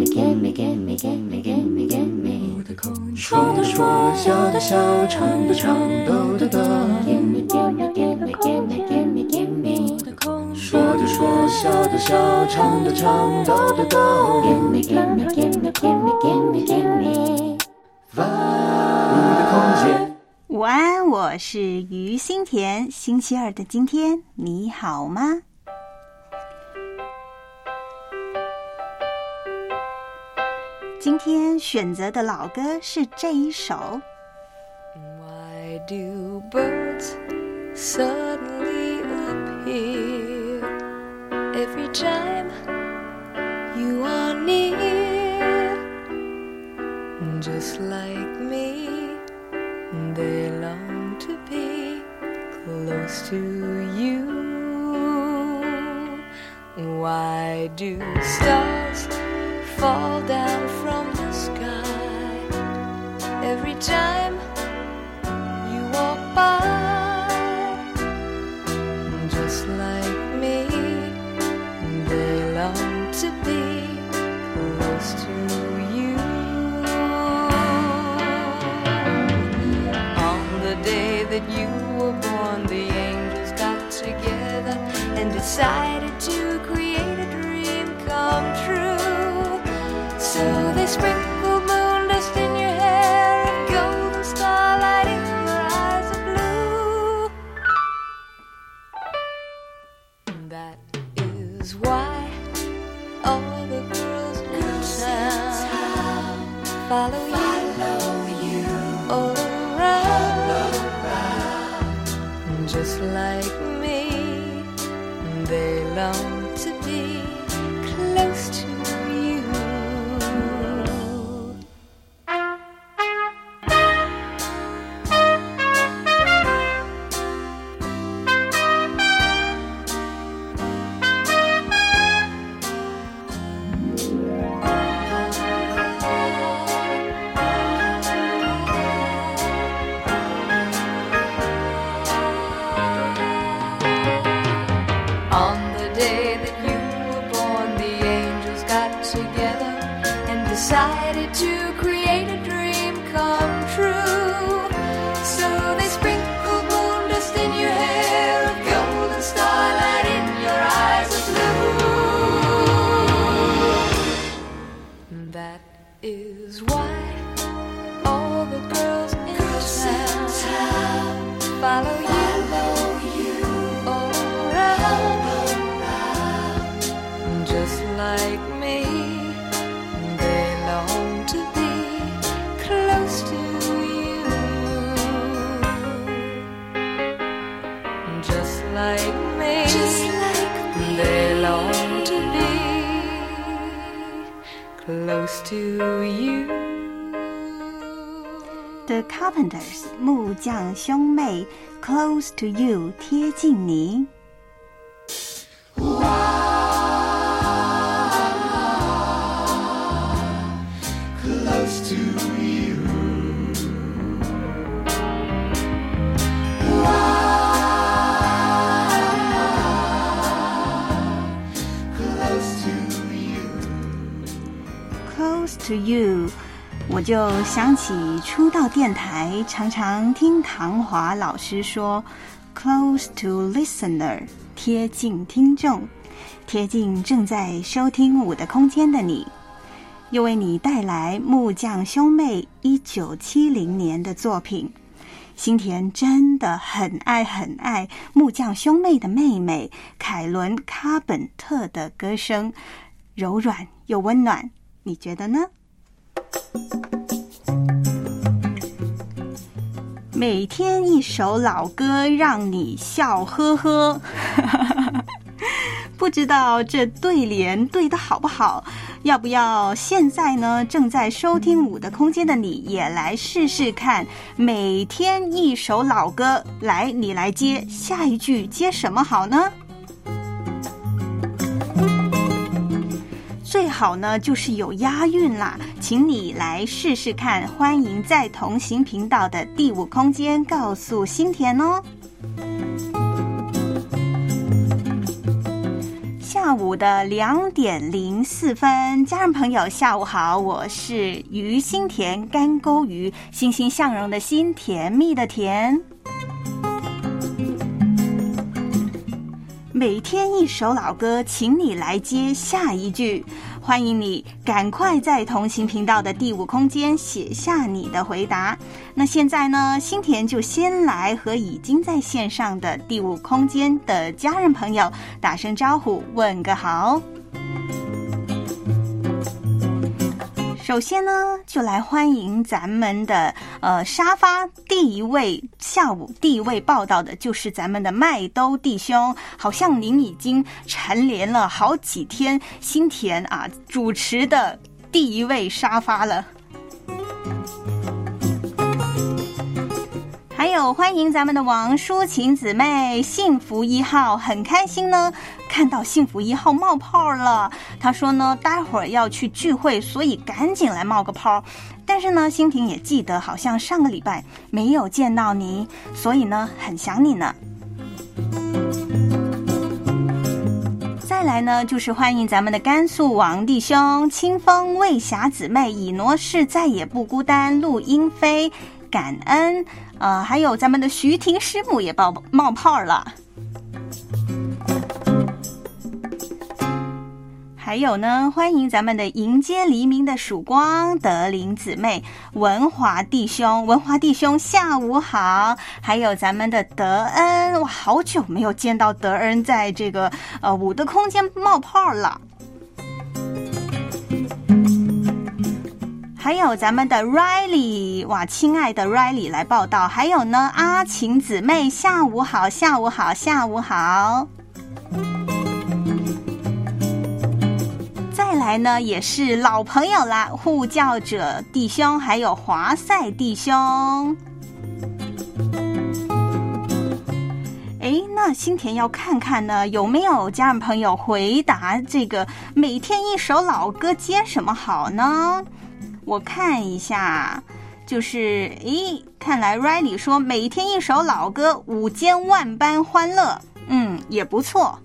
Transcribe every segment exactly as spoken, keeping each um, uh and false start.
gimme, gimme, gimme, gimme, gimme, gimme. 说的说，笑的笑，唱的唱，抖的抖。Gimme, gimme, gimme, gimme, gimme, gimme. 说的说，笑的笑，唱的唱，抖的抖。Gimme, gimme, gimme, gimme, gimme, gimme. 我的空间。 午安，我是于心田。星期二的今天，你好吗？今天选择的老歌是这一首。 Why do birds suddenly appear every time you are near? Just like me, they long to be close to you. Why do stars fall down from the sky every time you walk by? Just like me, they long to be close to you. On the day that you were born, the angels got together and decided to create a dream come true.So they sprinkled moon dust in your hair and golden starlight in your eyes of blue. That is why all the girls in town follow you all around. Just like me, they long to be close to you. The Carpenters 木匠兄妹 Close to You 贴近你。 Close to you. Close to you. Close to You， 我就想起初到电台常常听唐华老师说 Close to listener， 贴近听众，贴近正在收听我的空间的你，又为你带来木匠兄妹一九七零年的作品。心田真的很爱很爱木匠兄妹的妹妹凯伦·卡本特的歌声，柔软又温暖，你觉得呢？每天一首老歌让你笑呵呵不知道这对联对得好不好，要不要现在呢正在收听我的空间的你也来试试看，每天一首老歌，来你来接，下一句接什么好呢？最好呢就是有押韵啦，请你来试试看，欢迎在同行频道的第五空间告诉心田哦。 下午的两点零四分，家人朋友下午好，我是鱼心田干沟鱼，欣欣向荣的心，甜蜜的甜。每天一首老歌，请你来接下一句。欢迎你赶快在同行频道的第五空间写下你的回答。那现在呢，心田就先来和已经在线上的第五空间的家人朋友打声招呼，问个好。首先呢，就来欢迎咱们的呃沙发第一位，下午第一位报道的就是咱们的麦兜弟兄，好像您已经蝉联了好几天心田啊主持的第一位沙发了。还有欢迎咱们的王淑琴姊妹，幸福一号很开心呢，看到幸福一号冒泡了。他说呢，待会儿要去聚会，所以赶紧来冒个泡。但是呢，心婷也记得好像上个礼拜没有见到你，所以呢，很想你呢。再来呢，就是欢迎咱们的甘肃王弟兄、清风魏霞姊妹、以挪士再也不孤单、陆英飞。感恩，呃，还有咱们的徐婷师母也冒冒泡了。还有呢，欢迎咱们的迎接黎明的曙光德林姊妹、文华弟兄，文华弟兄下午好。还有咱们的德恩，哇，好久没有见到德恩在这个呃五的空间冒泡了。还有咱们的 Riley， 哇，亲爱的 Riley 来报道。还有呢，阿晴姊妹下午好，下午好，下午好。再来呢，也是老朋友啦，护教者弟兄，还有华赛弟兄。诶，那心田要看看呢，有没有家人朋友回答这个每天一首老歌接什么好呢？我看一下，就是咦，看来 Riley 说每天一首老歌，午间万般欢乐，嗯，也不错。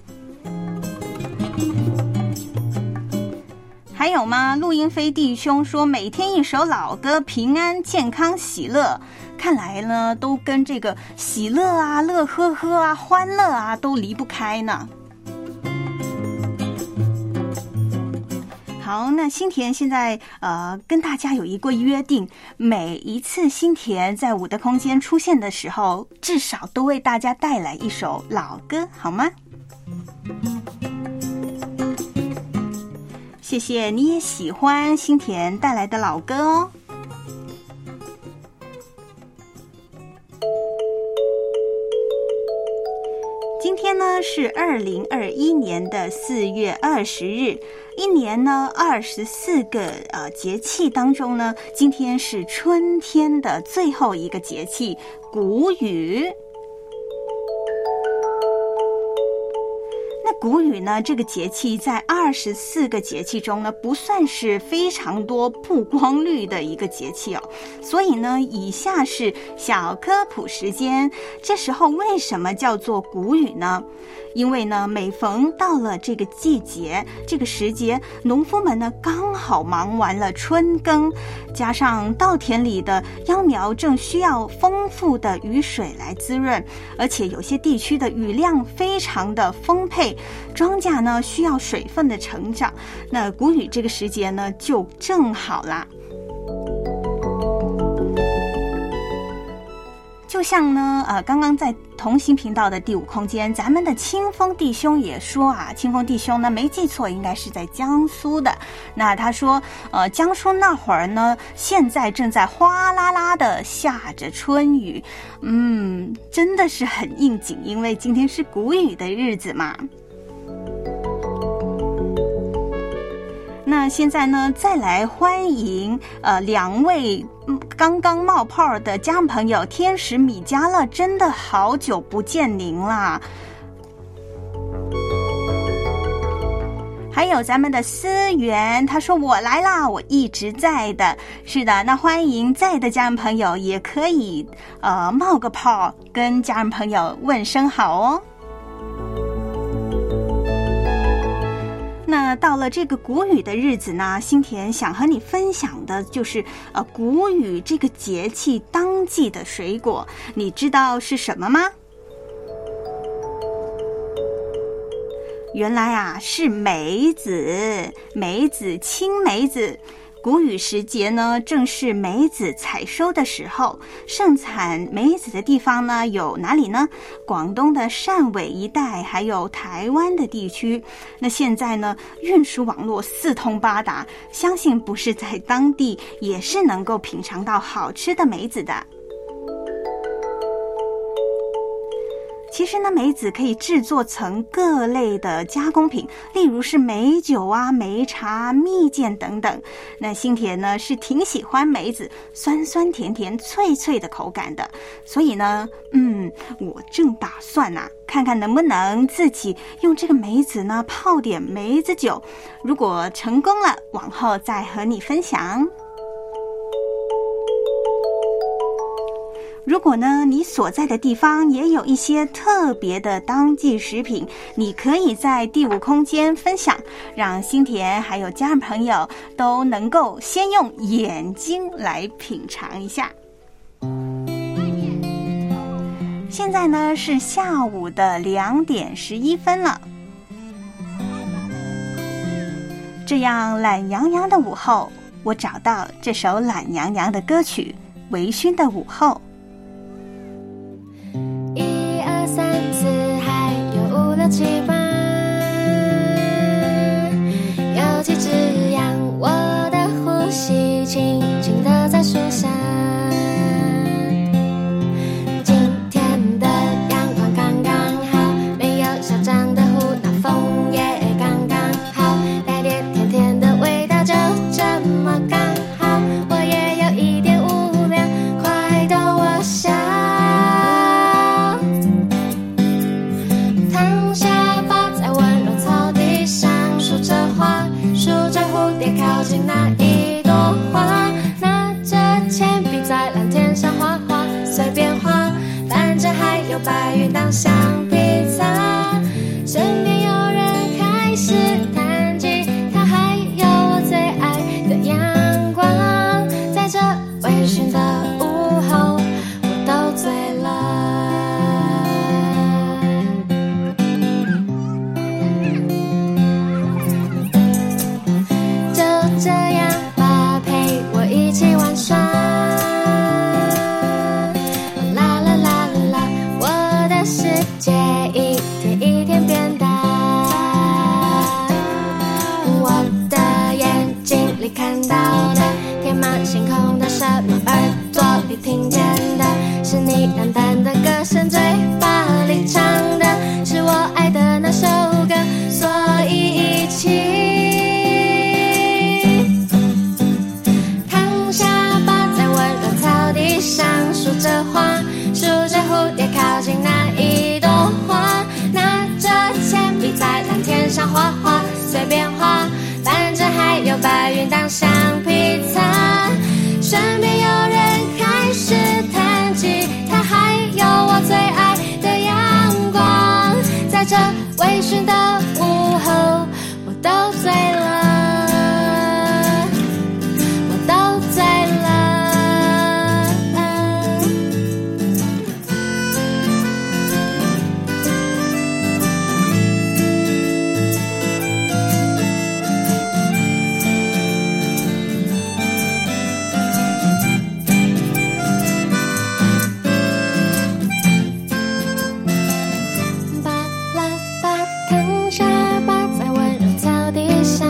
还有吗？陆英飞弟兄说每天一首老歌，平安健康喜乐，看来呢都跟这个喜乐啊、乐呵呵啊、欢乐啊都离不开呢。好，那心田现在呃跟大家有一个约定，每一次心田在五的空间出现的时候，至少都为大家带来一首老歌，好吗？谢谢，你也喜欢心田带来的老歌哦。今天呢是二零二一年的四月二十日，一年呢二十四个呃节气当中呢，今天是春天的最后一个节气谷雨。那谷雨呢，这个节气在二十四个节气中呢，不算是非常多曝光率的一个节气哦。所以呢，以下是小科普时间。这时候为什么叫做谷雨呢？因为呢，每逢到了这个季节、这个时节，农夫们呢刚好忙完了春耕，加上稻田里的秧苗正需要丰富的雨水来滋润，而且有些地区的雨量非常的丰沛，庄稼呢需要水分的成长，那谷雨这个时节呢就正好啦。就像呢，呃，刚刚在同行频道的第五空间，咱们的清风弟兄也说啊，清风弟兄呢没记错，应该是在江苏的。那他说，呃，江苏那会儿呢，现在正在哗啦啦的下着春雨，嗯，真的是很应景，因为今天是谷雨的日子嘛。那现在呢，再来欢迎呃两位刚刚冒泡的家人朋友，天使米迦勒，真的好久不见您啦！还有咱们的思源，他说我来啦，我一直在的。是的，那欢迎在的家人朋友也可以呃冒个泡，跟家人朋友问声好哦。 那到了这个谷雨的日子呢，心田想和你分享的就是呃谷雨这个节气当季的水果，你知道是什么吗？原来啊是梅子，梅子青梅子。谷雨时节呢，正是梅子采收的时候，盛产梅子的地方呢有哪里呢？广东的汕尾一带，还有台湾的地区。那现在呢，运输网络四通八达，相信不是在当地也是能够品尝到好吃的梅子的。其实呢，梅子可以制作成各类的加工品，例如是梅酒啊、梅茶、蜜饯等等。那心田呢是挺喜欢梅子酸酸甜甜脆脆的口感的，所以呢，嗯，我正打算啊，看看能不能自己用这个梅子呢泡点梅子酒，如果成功了，往后再和你分享。如果呢，你所在的地方也有一些特别的当季食品，你可以在第五空间分享，让心田还有家人朋友都能够先用眼睛来品尝一下。现在呢是下午的两点十一分了，这样懒洋洋的午后，我找到这首懒洋洋的歌曲《微醺的午后》。 七八，有几只羊，我的呼吸轻轻地在树下。今天的阳光刚刚好，没有小涨的湖，那风也刚刚好，带点甜甜的味道，就这么刚好。我也有一点无聊，快逗我笑。靠近那一朵花，拿着铅笔在蓝天上画画，随便画，反正还有白云当橡皮擦。身边有人开始弹吉他，还有我最爱的阳光，在这微醺的午后，我都醉了。这样吧，陪我一起玩耍。啦啦啦啦啦，我的世界一天一天变大。我的眼睛里看到的，天马行空的什么，耳朵里听见的，是你淡淡的歌声，嘴巴里唱的是我爱的那首歌，所以一起。数着花，数着蝴蝶靠近那一朵花，拿着铅笔在蓝天上画画，随便画，反正还有白云当橡皮擦。身边有人开始弹吉他，还有我最爱的阳光，在这微醺的午后，我都醉了，我都醉了。巴拉巴躺下吧，在温柔草地上。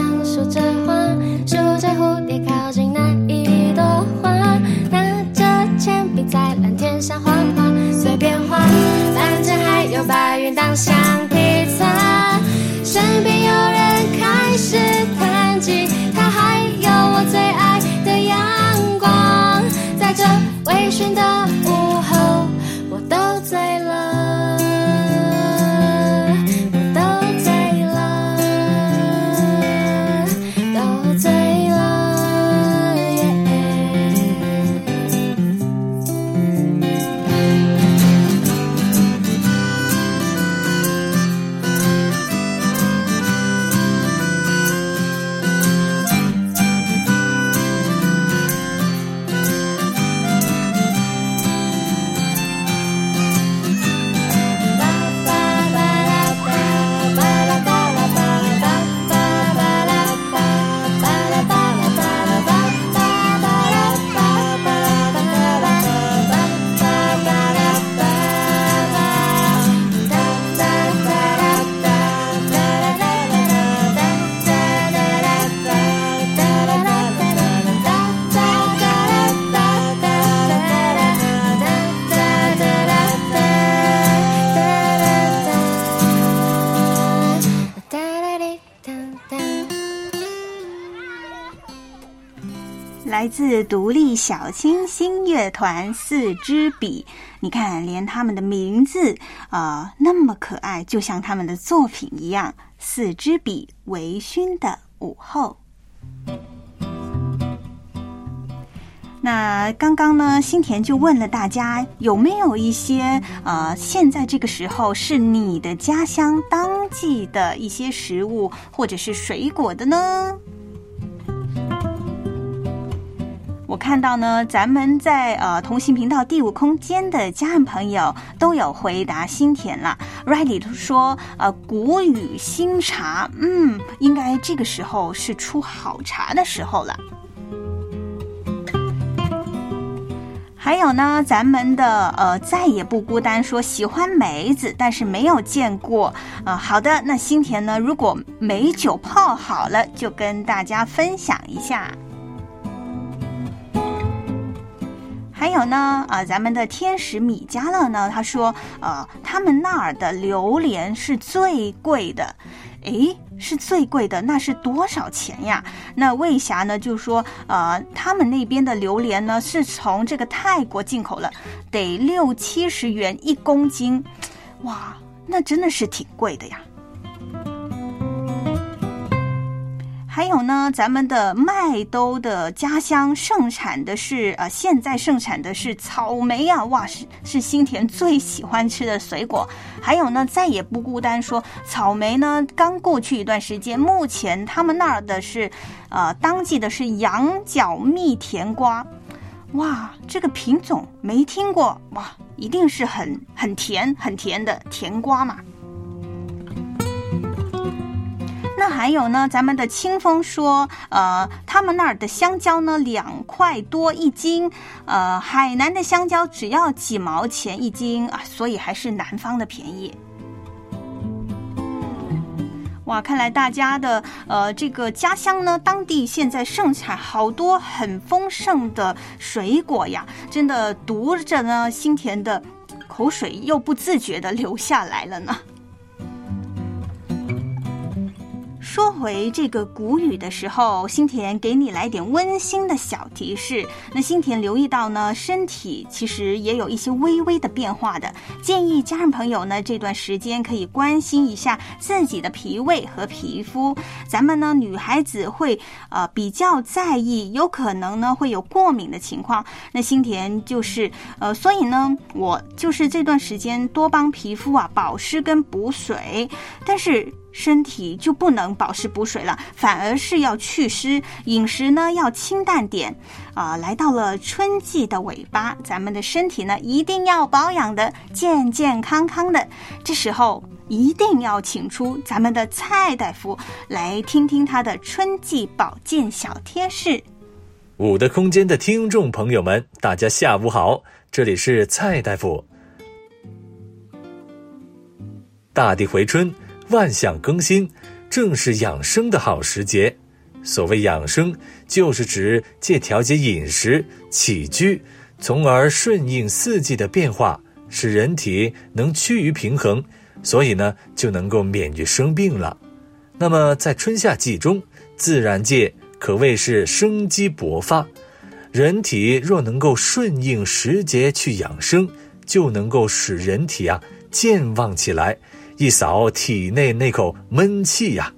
来自独立小清新乐团四支笔，你看连他们的名字呃那么可爱，就像他们的作品一样，四支笔微醺的午后。那刚刚呢，新田就问了大家有没有一些呃，现在这个时候是你的家乡当季的一些食物或者是水果的呢？我看到呢，咱们在呃同行频道第五空间的家人朋友都有回答新田了。Riley 说，呃，谷雨新茶，嗯，应该这个时候是出好茶的时候了。还有呢，咱们的呃再也不孤单说喜欢梅子，但是没有见过。呃，好的，那新田呢，如果梅酒泡好了，就跟大家分享一下。还有呢，啊、呃，咱们的天使米迦勒呢，他说，呃，他们那儿的榴莲是最贵的。诶，是最贵的，那是多少钱呀？那魏霞呢就说，呃，他们那边的榴莲呢是从这个泰国进口了，得六七十元一公斤，哇，那真的是挺贵的呀。还有呢，咱们的麦兜的家乡盛产的是呃，现在盛产的是草莓啊，哇，是是新田最喜欢吃的水果。还有呢，再也不孤单说草莓呢，刚过去一段时间，目前他们那儿的是呃，当季的是羊角蜜甜瓜，哇，这个品种没听过，哇，一定是很很甜很甜的甜瓜嘛。那还有呢，咱们的清风说，呃，他们那儿的香蕉呢，两块多一斤，呃，海南的香蕉只要几毛钱一斤啊，所以还是南方的便宜。哇，看来大家的呃这个家乡呢，当地现在盛产好多很丰盛的水果呀，真的读着呢，新田的口水又不自觉的流下来了呢。说回这个谷雨的时候，新田给你来点温馨的小提示。那新田留意到呢，身体其实也有一些微微的变化的，建议家人朋友呢这段时间可以关心一下自己的脾胃和皮肤。咱们呢女孩子会呃比较在意，有可能呢会有过敏的情况。那新田就是呃，所以呢我就是这段时间多帮皮肤啊保湿跟补水，但是身体就不能保湿补水了，反而是要祛湿，饮食呢要清淡点啊、呃。来到了春季的尾巴，咱们的身体呢一定要保养的健健康康的。这时候一定要请出咱们的蔡大夫来听听他的春季保健小贴士。 五的空间的听众朋友们，大家下午好，这里是蔡大夫。大地回春，万象更新，正是养生的好时节。所谓养生，就是指借调节饮食起居，从而顺应四季的变化，使人体能趋于平衡，所以呢就能够免于生病了。那么在春夏季中，自然界可谓是生机勃发，人体若能够顺应时节去养生，就能够使人体啊健旺起来，一扫体内那口闷气呀、啊。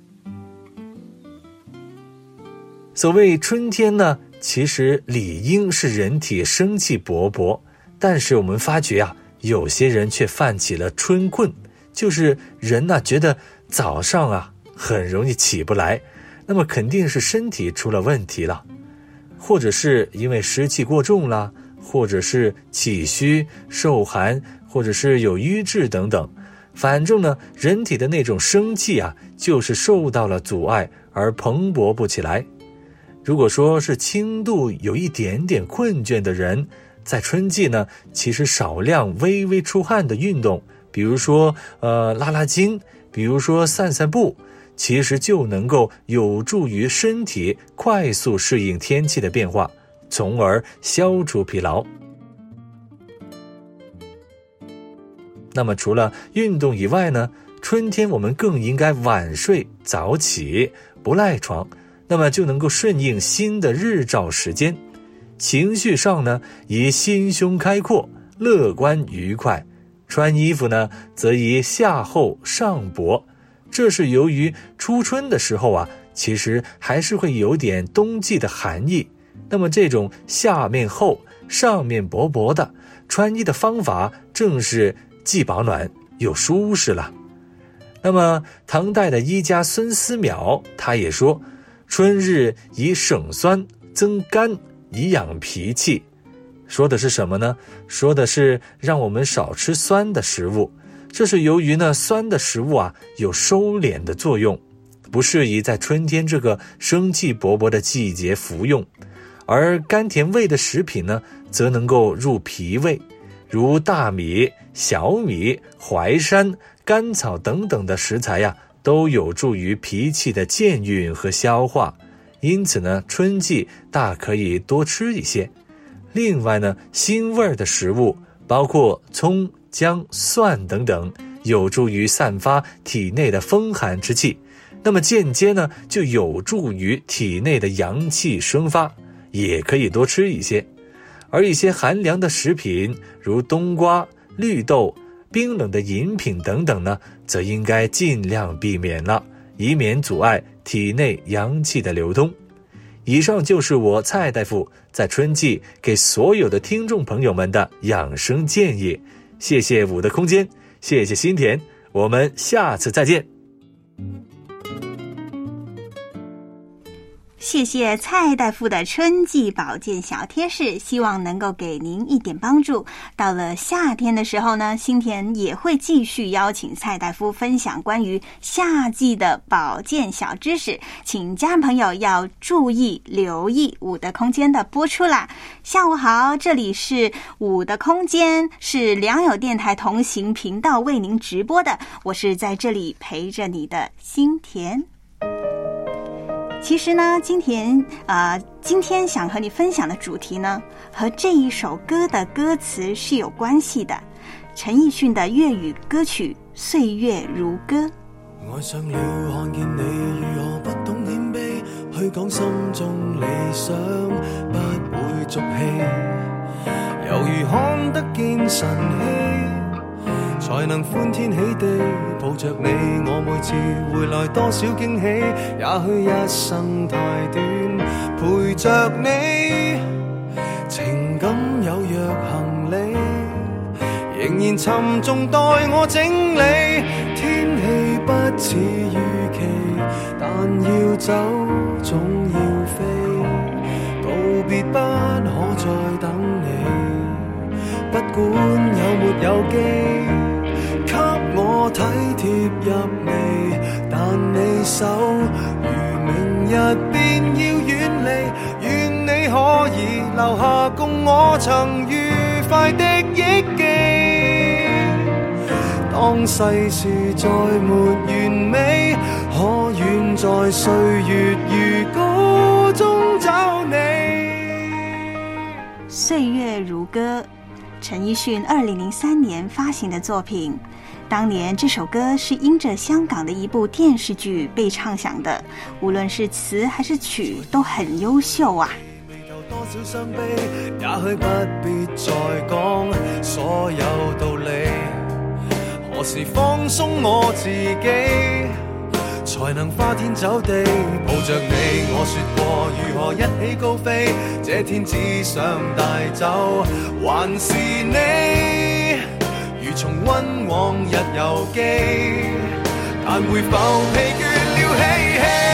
所谓春天呢，其实理应是人体生气勃勃，但是我们发觉啊，有些人却犯起了春困，就是人呢、啊、觉得早上啊很容易起不来，那么肯定是身体出了问题了，或者是因为湿气过重了，或者是气虚受寒，或者是有瘀滞等等。反正呢，人体的那种生气啊，就是受到了阻碍而蓬勃不起来。如果说是轻度有一点点困倦的人，在春季呢，其实少量微微出汗的运动，比如说呃拉拉筋，比如说散散步，其实就能够有助于身体快速适应天气的变化，从而消除疲劳。那么除了运动以外呢，春天我们更应该晚睡早起，不赖床， 那么就能够顺应新的日照时间。情绪上呢，以心胸开阔、乐观愉快；穿衣服呢，则以下厚上薄。这是由于初春的时候啊，其实还是会有点冬季的寒意。那么这种下面厚、上面薄薄的穿衣的方法，正是既保暖又舒适了。那么唐代的医家孙思邈他也说，春日以省酸增甘，以养脾气。说的是什么呢？说的是让我们少吃酸的食物。这是由于呢，酸的食物啊有收敛的作用，不适宜在春天这个生气勃勃的季节服用。而甘甜味的食品呢，则能够入脾胃，如大米、小米、淮山、甘草等等的食材呀、啊，都有助于脾气的健运和消化。因此呢，春季大可以多吃一些。另外呢，辛味的食物包括葱、姜、蒜等等，有助于散发体内的风寒之气，那么间接呢，就有助于体内的阳气生发，也可以多吃一些。而一些寒凉的食品，如冬瓜、绿豆、冰冷的饮品等等呢，则应该尽量避免了，以免阻碍体内阳气的流通。以上就是我蔡大夫在春季给所有的听众朋友们的养生建议。谢谢五的空间，谢谢心田，我们下次再见。 谢谢蔡大夫的春季保健小贴士，希望能够给您一点帮助。到了夏天的时候呢，心田也会继续邀请蔡大夫分享关于夏季的保健小知识，请家人朋友要注意留意五的空间的播出啦。下午好，这里是五的空间，是良友电台同行频道为您直播的，我是在这里陪着你的心田。其实呢，今天呃，今天想和你分享的主题呢，和这一首歌的歌词是有关系的。陈奕迅的粤語歌曲《歲月如歌》。 愛上了看見你如何不懂謙卑，去講心中理想不會俗氣，猶如看得見晨曦，才能歡天喜地抱着你，我每次回來多少驚喜，也許一生太短，陪着你，情感有若行李，仍然沉重待我整理，天氣不似預期，但要走總要飛，告別不可再等你，不管有沒有機，給我體貼入微，但你手如明日便要遠離，願你可以留下共我曾愉快的憶記，當世事再沒完美，可願在歲月如歌中找你。 歲月如歌，陳奕迅二零零三年發行的作品。當年這首歌是因着香港的一部電視劇被唱響的，無論是詞還是曲都很優秀啊。 多少傷悲，也許不必再講所有道理，何時放鬆我自己，才能花天酒地抱着你。我說過如何一起高飛，這天只想帶走還是你，如重溫往日遊記，但會否疲倦了嬉戲。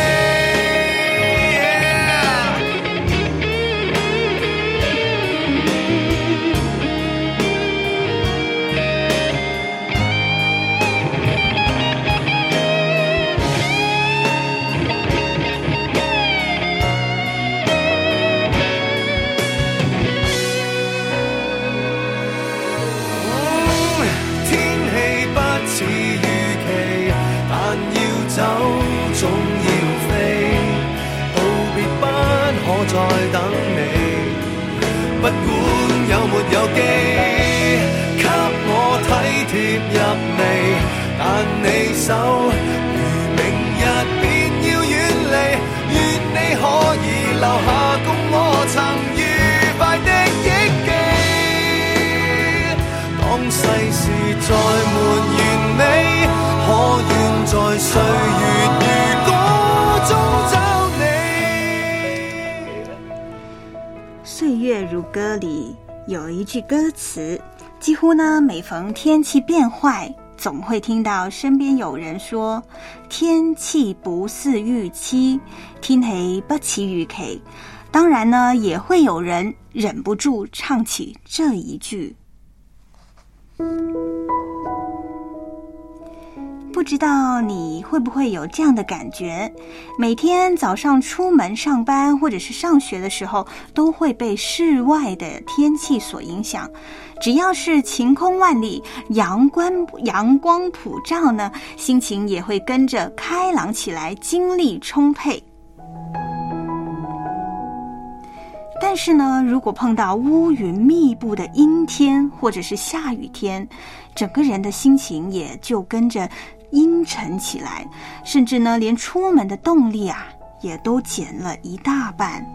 走總要飛，道別不可再等你，不管有沒有機，給我體貼入微，但你手如明日便要遠離，願你世事再沒完美，可願在歲月如歌中找你。 岁月如歌里有一句歌詞，幾乎呢每逢天氣變壞，總會聽到身邊有人說天氣不似預期，天氣不似預期。當然呢，也會有人忍不住唱起這一句。不知道你會不會有這樣的感覺，每天早上出門上班或者是上學的時候，都會被室外的天氣所影響。只要是晴空萬里，陽光陽光普照呢，心情也會跟着開朗起來，精力充沛。但是呢，如果碰到烏雲密布的陰天或者是下雨天，整個人的心情也就跟着陰沉起來，甚至呢，連出門的動力啊，也都減了一大半。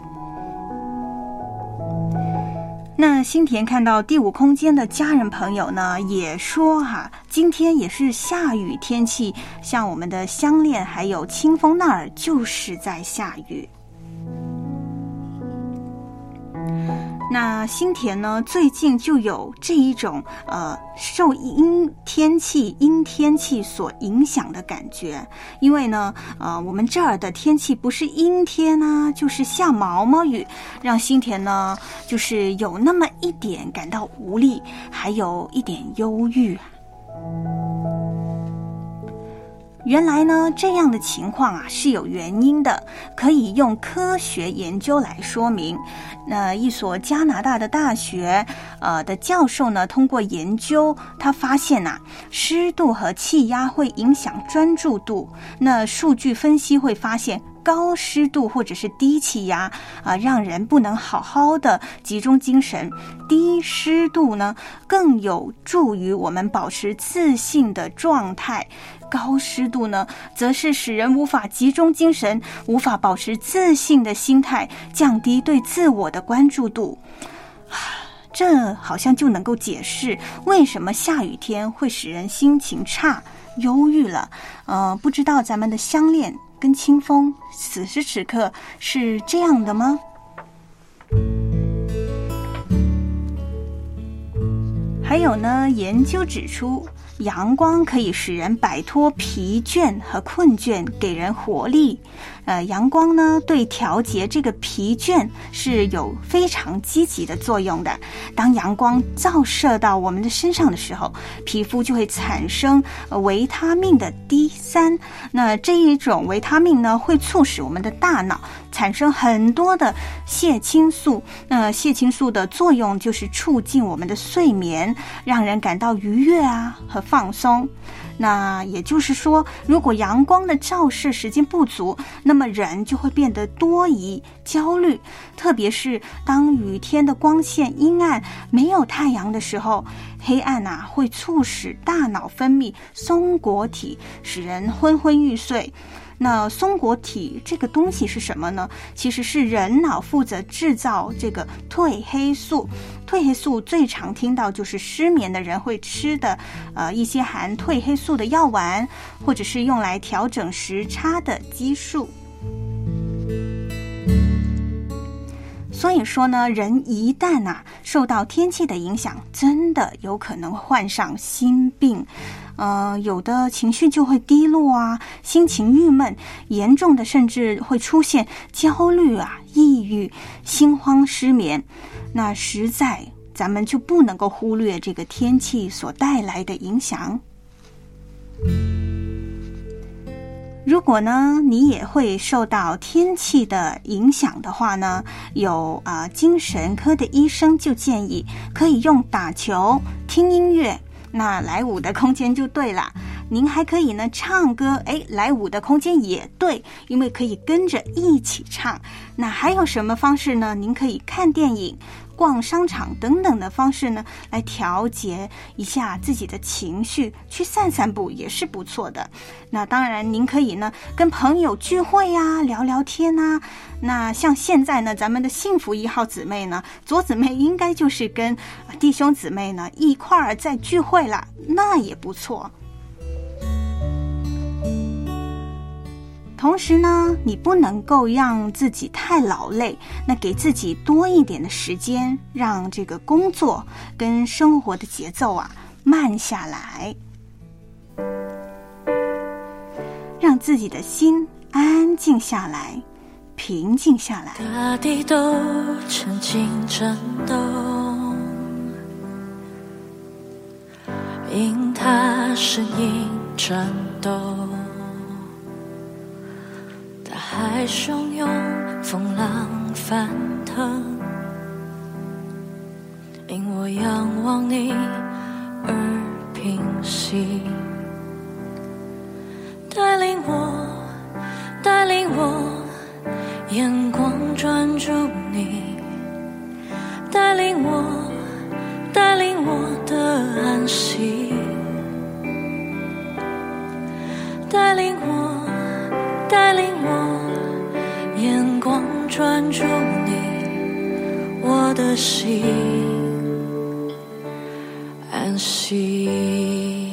那新田看到第五空間的家人朋友呢，也說哈、啊，今天也是下雨天氣，像我們的香鏈還有清風那兒就是在下雨。那新田呢，最近就有這一種呃受陰天氣陰天氣所影響的感覺，因為呢呃我們這兒的天氣不是陰天啊，就是下毛毛雨，讓新田呢就是有那麼一點感到無力，還有一點憂鬱。原來呢，這樣的情況啊是有原因的，可以用科學研究來說明。那一所加拿大的大學呃的教授呢，通過研究，他發現啊，濕度和氣壓會影響專注度。那數據分析會發現，高濕度或者是低氣壓啊、呃，讓人不能好好的集中精神。低濕度呢，更有助於我們保持自信的狀態。高濕度呢，則是使人無法集中精神，無法保持自信的心態，降低對自我的關注度。這好像就能夠解釋為什麼下雨天會使人心情差、憂鬱了。呃，不知道咱們的相戀跟清風此時此刻是這樣的嗎？還有呢，研究指出，陽光可以使人擺脫疲倦和困倦，給人活力。呃，陽光呢，對調節這個疲倦是有非常積極的作用的。當陽光照射到我們的身上的時候，皮膚就會產生維他命的 D 三。那這一種維他命呢，會促使我們的大腦產生很多的血清素。那血清素的作用就是促進我們的睡眠，讓人感到愉悅啊和放鬆。那也就是說，如果陽光的照射時間不足，那麼人就會變得多疑、焦慮。特別是當雨天的光線陰暗、沒有太陽的時候，黑暗啊會促使大腦分泌松果體，使人昏昏欲睡。那松果體這個東西是什麼呢？其實是人腦負責製造這個褪黑素。褪黑素最常聽到就是失眠的人會吃的呃一些含褪黑素的藥丸，或者是用來調整時差的激素。所以說呢，人一旦啊受到天氣的影響，真的有可能患上心病。呃，有的情緒就會低落啊，心情鬱悶，嚴重的甚至會出現焦慮啊、抑鬱、心慌、失眠。那實在咱們就不能夠忽略這個天氣所帶來的影響。如果呢，你也會受到天氣的影響的話呢，有啊、呃、精神科的醫生就建議可以用打球、聽音樂。那來五的空間就對了，您還可以呢唱歌，誒，來五的空間也對，因為可以跟着一起唱。那還有什麼方式呢？您可以看電影、 逛商场等等的方式呢，来调节一下自己的情绪，去散散步也是不错的。那当然您可以呢跟朋友聚会啊，聊聊天啊。那像现在呢，咱们的幸福一号姊妹呢，左姊妹应该就是跟弟兄姊妹呢一块儿在聚会了，那也不错。同时呢，你不能够让自己太劳累，那给自己多一点的时间，让这个工作跟生活的节奏啊慢下来，让自己的心安静下来，平静下来。 大地都曾经震动，因它声音颤抖，大海汹涌，风浪翻腾，因我仰望你而平息。带领我，带领我，眼光专注你，带领我，带领我的安息，带领我，带领我，眼光专注你，我的心安息。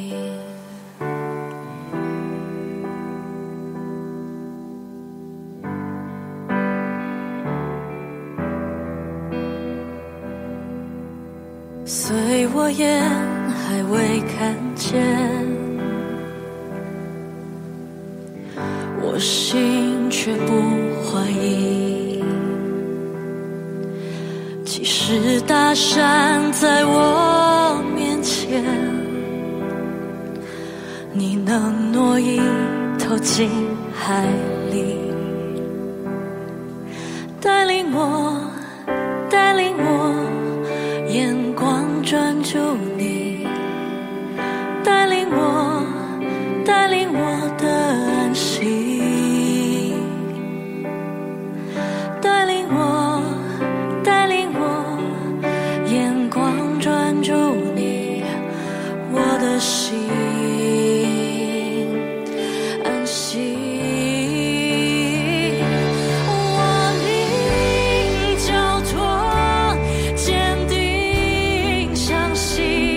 虽我眼还未看见，我心却不怀疑。即使大山在我面前，你能挪移投进海里。带领我，带领我，眼光专注你，带领我，带领我的安息，带领我，带领我，眼光专注你，我的心安息。我灵交托，坚定相信，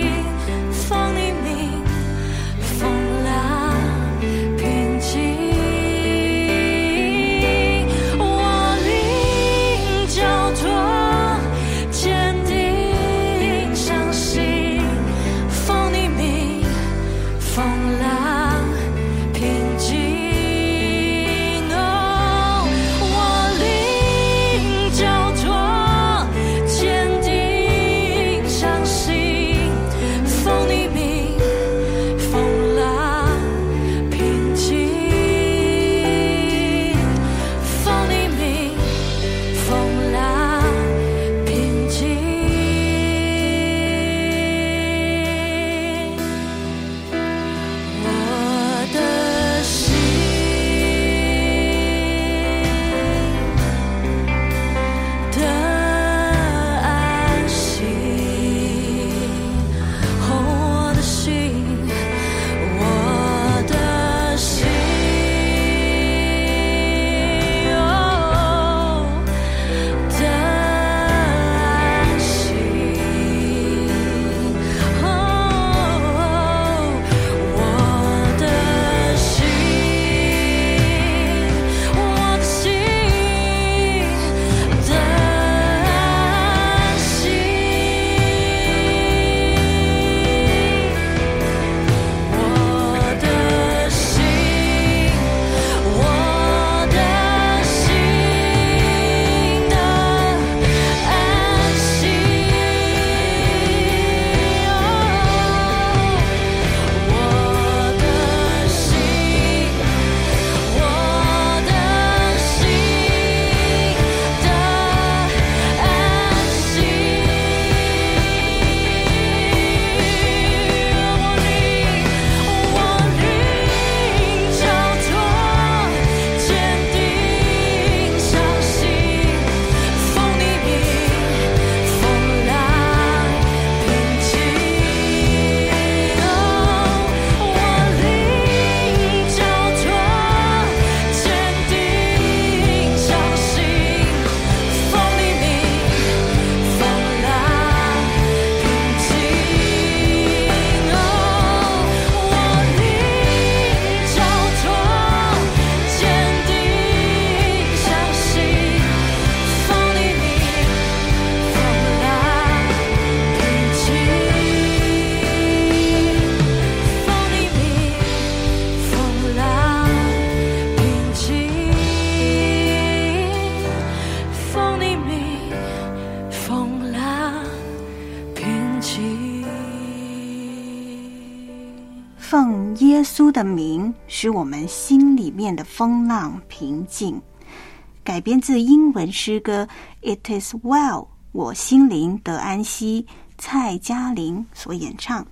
耶稣的名，使我们心里面的风浪平静。改编自英文诗歌 It is well， 我心灵得安息，蔡嘉玲所演唱。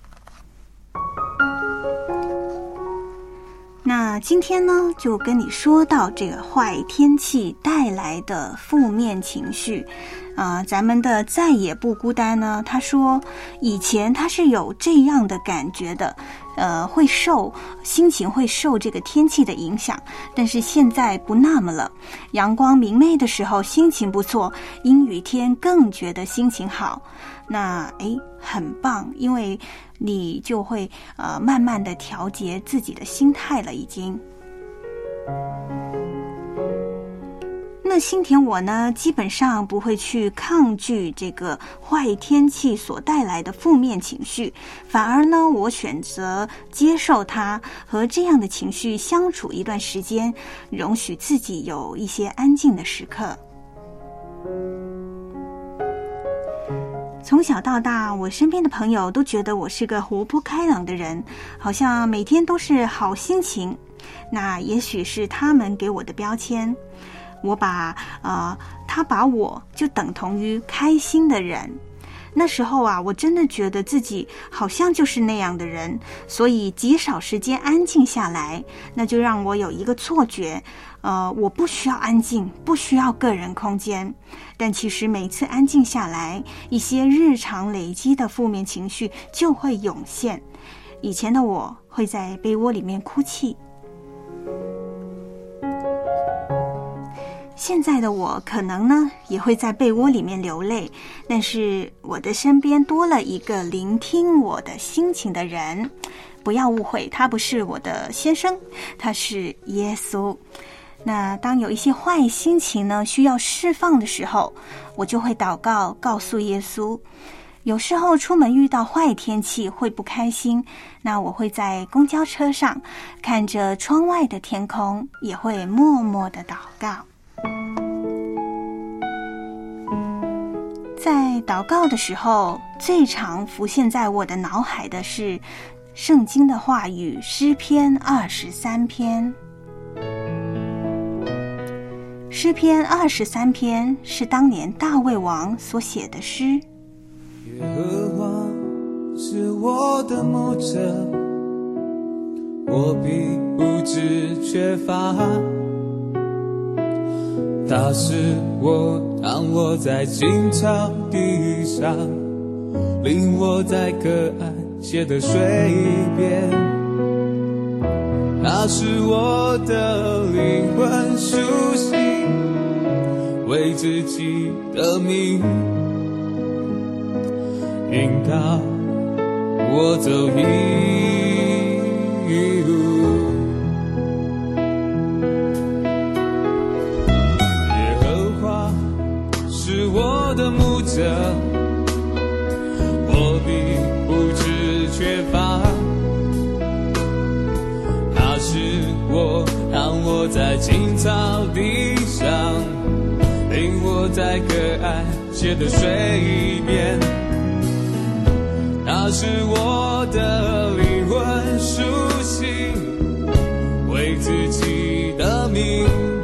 那今天呢，就跟你说到这个坏天气带来的负面情绪。呃，咱们的再也不孤单呢，他说以前他是有这样的感觉的，呃，会受心情会受这个天气的影响，但是现在不那么了。阳光明媚的时候心情不错，阴雨天更觉得心情好。那诶，很棒，因为你就会呃慢慢的调节自己的心态了已经。那心田我呢，基本上不会去抗拒这个坏天气所带来的负面情绪，反而呢，我选择接受它，和这样的情绪相处一段时间，容许自己有一些安静的时刻。从小到大，我身边的朋友都觉得我是个活泼开朗的人，好像每天都是好心情。那也许是他们给我的标签。我把呃，他把我就等同于开心的人。那时候啊，我真的觉得自己好像就是那样的人，所以极少时间安静下来，那就让我有一个错觉，呃，我不需要安静，不需要个人空间。但其实每次安静下来，一些日常累积的负面情绪就会涌现。以前的我会在被窝里面哭泣，现在的我可能呢也会在被窝里面流泪，但是我的身边多了一个聆听我的心情的人。不要误会，他不是我的先生，他是耶稣。那当有一些坏心情呢需要释放的时候，我就会祷告告诉耶稣。有时候出门遇到坏天气会不开心，那我会在公交车上看着窗外的天空，也会默默的祷告。在祷告的时候，最常浮现在我的脑海的是圣经的话语，诗篇二十三篇。诗篇二十三篇是当年大卫王所写的诗。 耶和华是我的牧者，我必不致缺乏。他是我让我在青草地上，领我在可安歇的水边。他是我的灵魂苏醒，为自己的名引导我走一路。我的牧者，我必不致缺乏。他是我让我在青草地上，领我在可安歇的水边。他是我的灵魂苏醒，为自己的名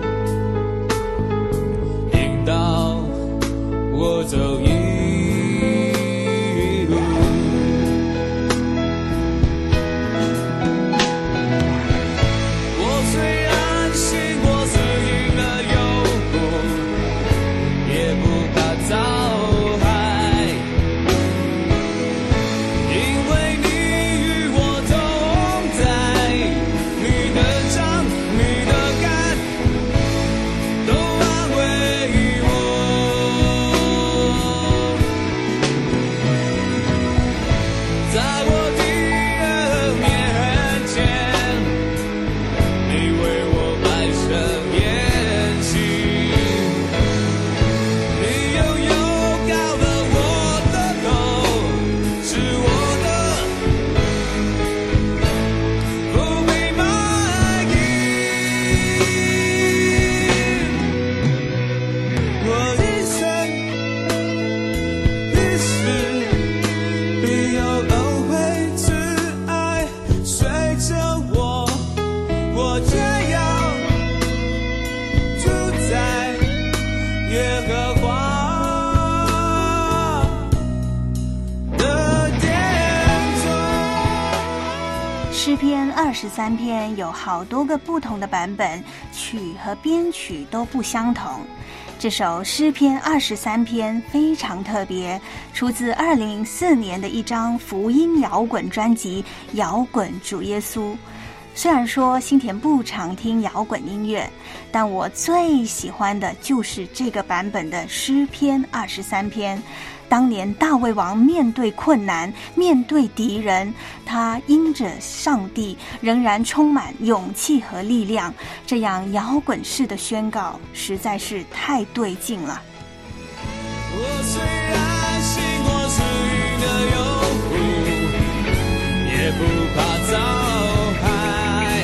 引导我走一路。我虽然行过死荫的幽谷，也不怕遭害，因为你与我同在，你的杖，你的竿都安慰我。 诗篇二十三篇有好多个不同的版本，曲和编曲都不相同。这首诗篇二十三篇非常特别，出自二零零四年的一张福音摇滚专辑《摇滚主耶稣》。虽然说新田不常听摇滚音乐，但我最喜欢的就是这个版本的诗篇二十三篇。当年大卫王面对困难，面对敌人，他因着上帝仍然充满勇气和力量，这样摇滚式的宣告实在是太对劲了。 我虽然行过死荫的幽谷，也不怕遭害，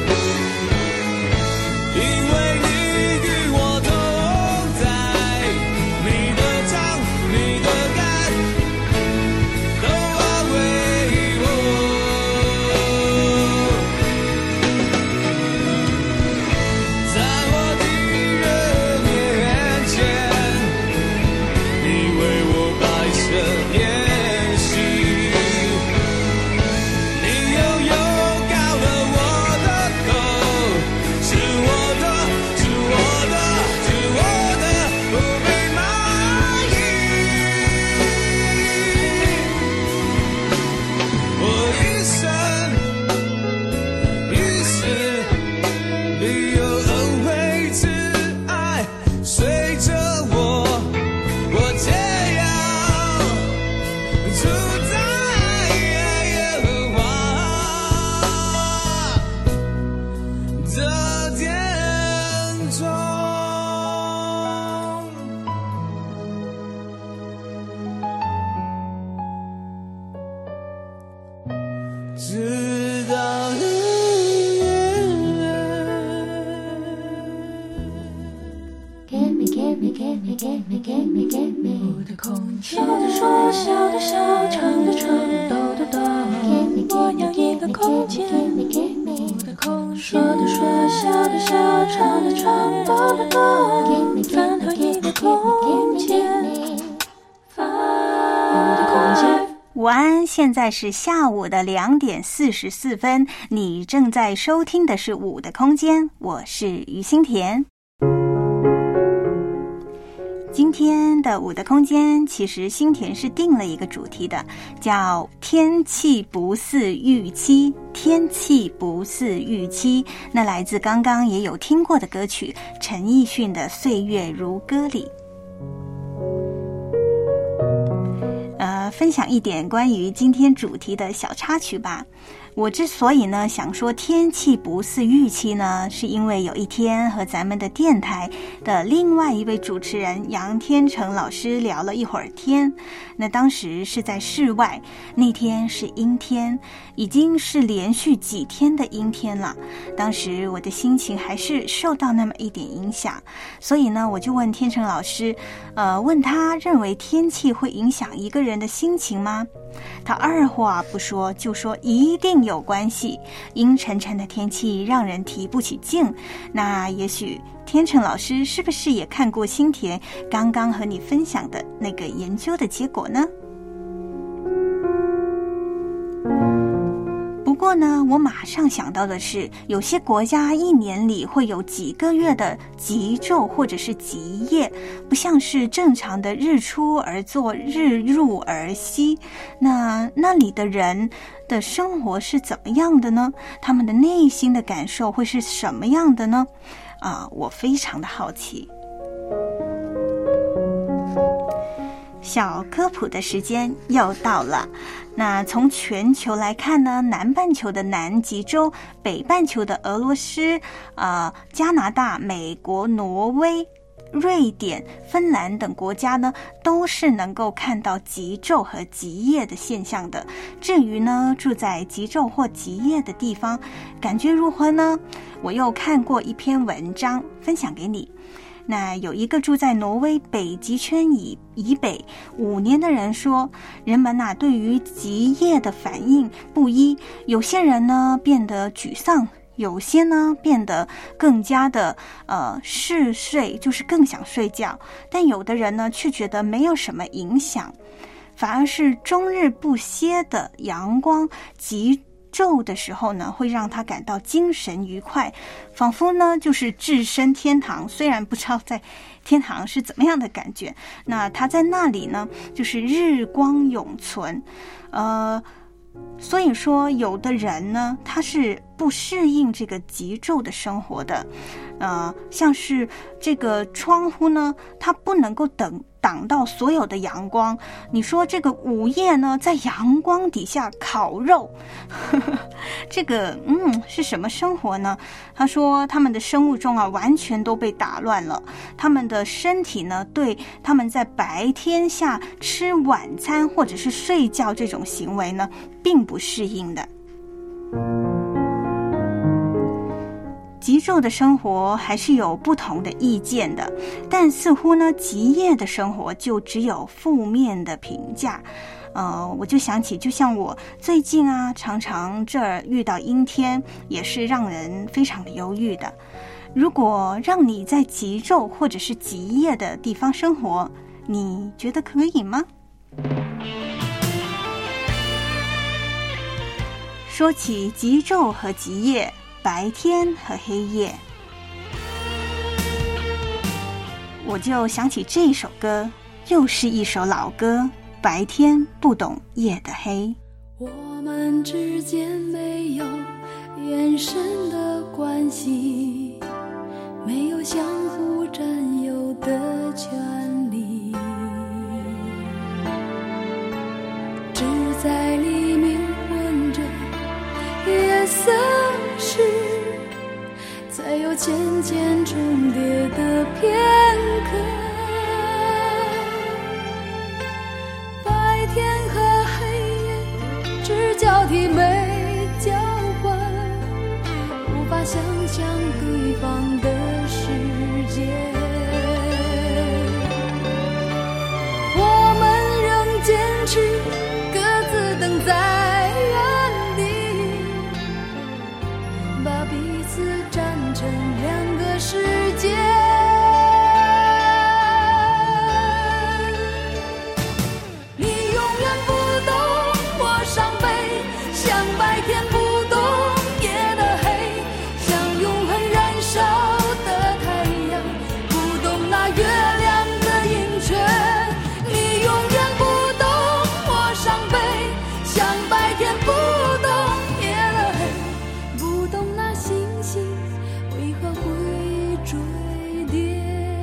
因为你与我同在，你的杖你的竿都安慰我，在我敌人面前，你为我摆设筵席，你又又高了我的口，是我的，是我的，是我的，不必满意。我一生一世里有恩惠慈爱随着我，我这样住在耶和华的殿中。直到日月 Gimme, gimme, gimme, gimme, gimme, gimme 我的空间，说的说，笑的笑，唱的唱，抖的抖。我要一个空间，我的空间，说的说，笑的笑，唱的唱，抖的抖。饭后一个空间，饭我的空间。 午安，现在是下午的两点四十四分，你正在收听的是午的空间，我是于心田。今天的午的空间，其实心田是定了一个主题的，叫天气不似预期，天气不似预期。那来自刚刚也有听过的歌曲，陈奕迅的《岁月如歌》里。呃，分享一点关于今天主题的小插曲吧。我之所以呢想说天气不似预期呢，是因为有一天和咱们的电台的另外一位主持人杨天成老师聊了一会儿天。那当时是在室外，那天是阴天，已经是连续几天的阴天了。当时我的心情还是受到那么一点影响，所以呢我就问天成老师，呃，问他认为天气会影响一个人的心情吗？他二话不说就说一定有关系，阴沉沉的天气让人提不起劲。那也许天成老师是不是也看过心田刚刚和你分享的那个研究的结果呢？不过呢，我马上想到的是，有些国家一年里会有几个月的极昼或者是极夜，不像是正常的日出而作，日入而息。那那里的人的生活是怎么样的呢？他们的内心的感受会是什么样的呢？啊，我非常的好奇。小科普的时间又到了。那从全球来看呢，南半球的南极洲，北半球的俄罗斯、呃、加拿大、美国、挪威、瑞典、芬兰等国家呢，都是能够看到极昼和极夜的现象的。至于呢，住在极昼或极夜的地方，感觉如何呢？我又看过一篇文章，分享给你。那有一个住在挪威北极圈以以北五年的人说，人们呐、啊、对于极夜的反应不一，有些人呢变得沮丧，有些呢变得更加的呃嗜睡，就是更想睡觉，但有的人呢却觉得没有什么影响，反而是终日不歇的阳光极昼的时候呢，会让他感到精神愉快，仿佛呢就是置身天堂。虽然不知道在天堂是怎么样的感觉，那他在那里呢，就是日光永存。呃，所以说有的人呢，他是不适应这个极昼的生活的。呃，像是这个窗户呢，它不能够等挡到所有的阳光。你说这个午夜呢，在阳光底下烤肉，呵呵，这个嗯是什么生活呢？他说他们的生物钟啊，完全都被打乱了。他们的身体呢，对他们在白天下吃晚餐或者是睡觉这种行为呢，并不适应的。极昼的生活还是有不同的意见的，但似乎呢，极夜的生活就只有负面的评价。呃，我就想起，就像我最近啊，常常这儿遇到阴天，也是让人非常的忧郁的。如果让你在极昼或者是极夜的地方生活，你觉得可以吗？说起极昼和极夜，白天和黑夜，我就想起这一首歌，又是一首老歌，白天不懂夜的黑。 我们之间没有眼神的关系，没有相互占有的权利，只在黎明混着夜色时，才有渐渐重叠的片刻。白天和黑夜只交替没交换，无法想象对方的世界。我们仍坚持各自等在原地，把彼此站成两个世界。你永远不懂我伤悲，像白天不懂夜的黑，像永恒燃烧的太阳，不懂那月亮的盈缺。你永远不懂我伤悲，像白天不懂夜的黑，不懂那星星为何会坠跌。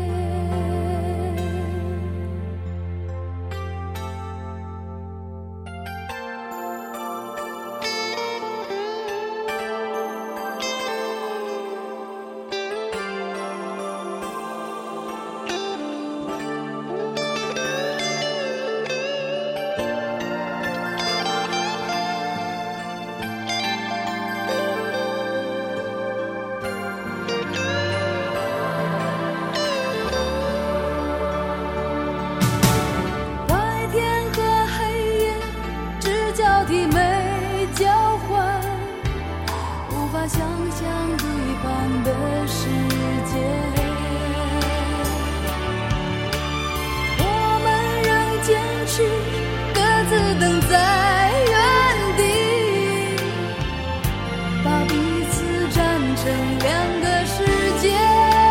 白天和黑夜只交替没交换，无法想象对方的世界。我们仍坚持各自等在原地，把彼此站成两个世界。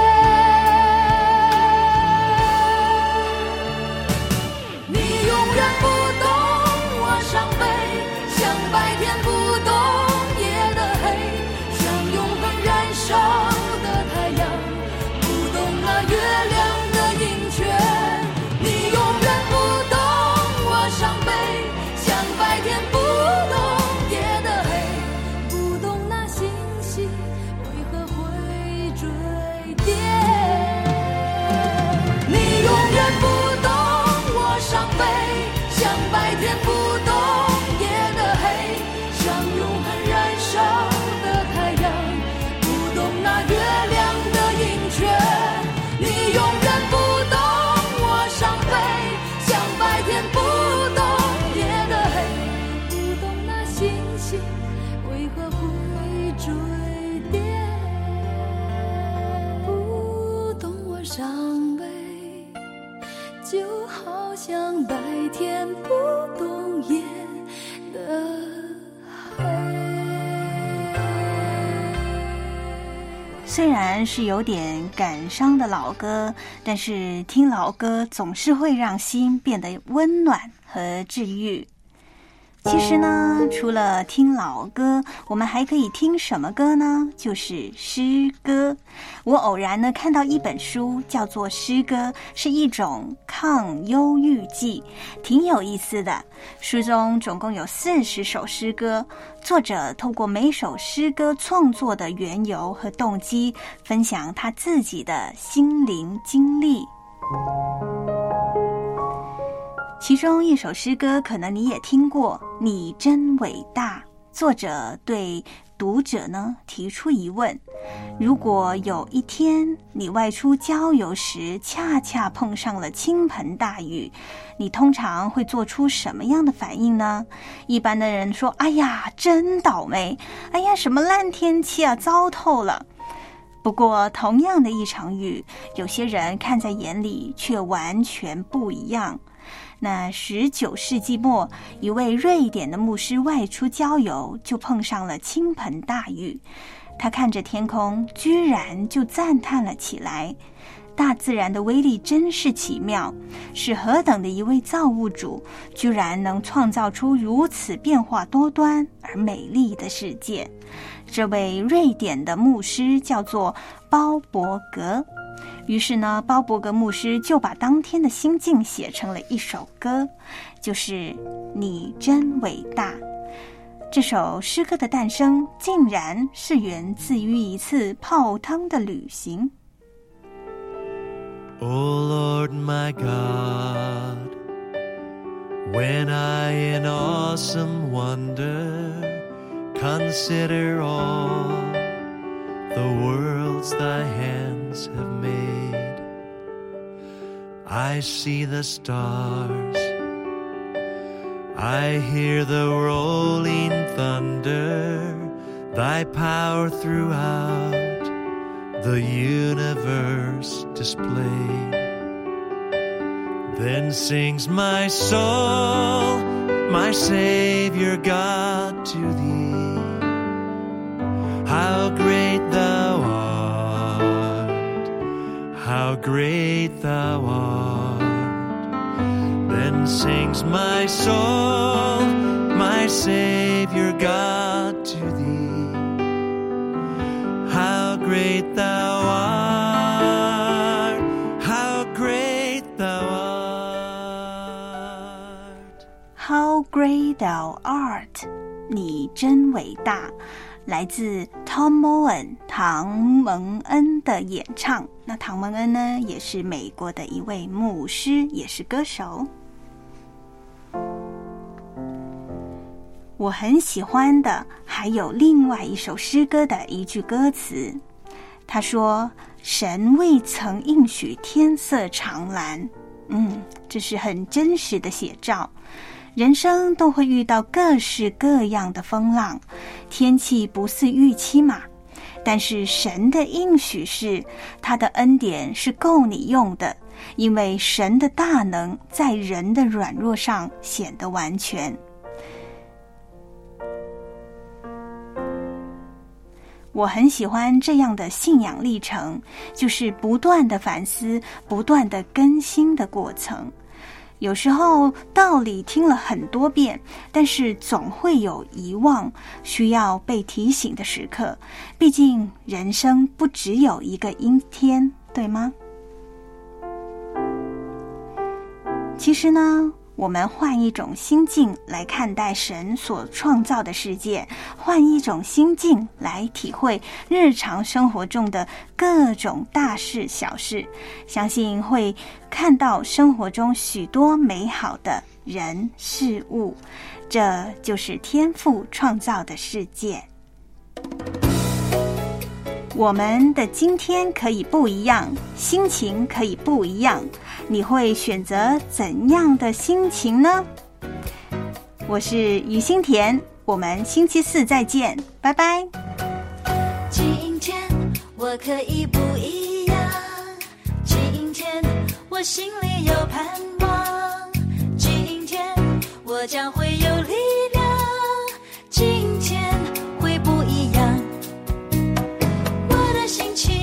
你永远不懂我伤悲，像白天不懂夜的黑，像永恒燃烧的太阳，不懂那月亮的盈缺。你永远不懂我伤悲，像白天不懂夜的黑，不懂那星星为何会坠跌。你永远不懂我伤悲，像白天不懂夜的黑，像永恒燃烧的太阳，不懂那月亮的盈缺。你永远不懂我伤悲，像白天不懂夜的黑，不懂那星星为何会坠跌。不懂我伤悲，就好像白天不懂夜的黑。 虽然是有点感伤的老歌，但是听老歌总是会让心变得温暖和治愈。其实呢，除了听老歌，我们还可以听什么歌呢？就是诗歌。我偶然呢看到一本书，叫做《诗歌》，是一种抗忧郁剂，挺有意思的。书中总共有四十首诗歌，作者透过每首诗歌创作的缘由和动机，分享他自己的心灵经历。其中一首诗歌可能你也听过，你真伟大。作者对读者呢提出疑问，如果有一天你外出郊游时恰恰碰上了倾盆大雨，你通常会做出什么样的反应呢？一般的人说，哎呀真倒霉，哎呀什么烂天气啊，糟透了。不过同样的一场雨，有些人看在眼里却完全不一样。那十九世纪末，一位瑞典的牧师外出郊游，就碰上了倾盆大雨。他看着天空，居然就赞叹了起来。大自然的威力真是奇妙，是何等的一位造物主，居然能创造出如此变化多端而美丽的世界。这位瑞典的牧师叫做鲍伯格。于是呢，鲍伯格牧师就把当天的心境写成了一首歌，就是你真伟大。这首诗歌的诞生竟然是源自于一次泡汤的旅行。 O Lord my God, when I in awesome wonder consider all the worlds thy hands have made, I see the stars, I hear the rolling thunder, thy power throughout the universe displayed. Then sings my soul, my Savior God, to thee. How great thou art, how great thou art. Then sings my soul, my Savior God, to thee. How great thou art, how great thou art. How great thou art, 你真伟大。来自 Tom Moen 唐蒙恩的演唱。那唐蒙恩呢，也是美国的一位牧师，也是歌手。我很喜欢的还有另外一首诗歌的一句歌词，他说：神未曾应许天色常蓝。嗯，这是很真实的写照。人生都会遇到各式各样的风浪，天气不似预期嘛。但是神的应许是，他的恩典是够你用的，因为神的大能在人的软弱上显得完全。我很喜欢这样的信仰历程，就是不断的反思，不断的更新的过程。有时候道理听了很多遍，但是总会有遗忘，需要被提醒的时刻。毕竟人生不只有一个阴天，对吗？其实呢，我们换一种心境来看待神所创造的世界，换一种心境来体会日常生活中的各种大事小事，相信会看到生活中许多美好的人事物。这就是天父创造的世界。我们的今天可以不一样，心情可以不一样，你会选择怎样的心情呢？我是于心田，我们星期四再见，拜拜。 今天我可以不一样，今天我心里有盼望，今天我将会有力量，今天会不一样，我的心情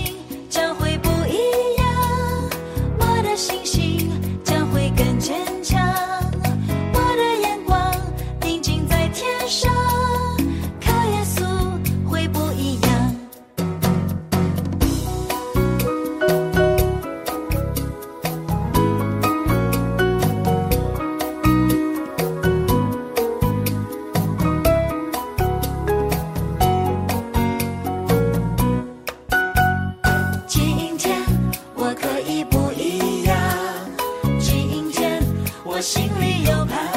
我心里有盼